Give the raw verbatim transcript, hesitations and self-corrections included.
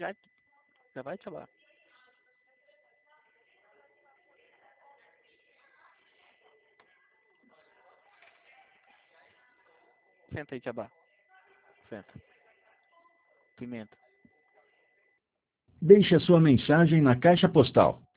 Já, já vai, Tchabá. Senta aí, Tchabá. Senta. Pimenta. Deixe a sua mensagem na caixa postal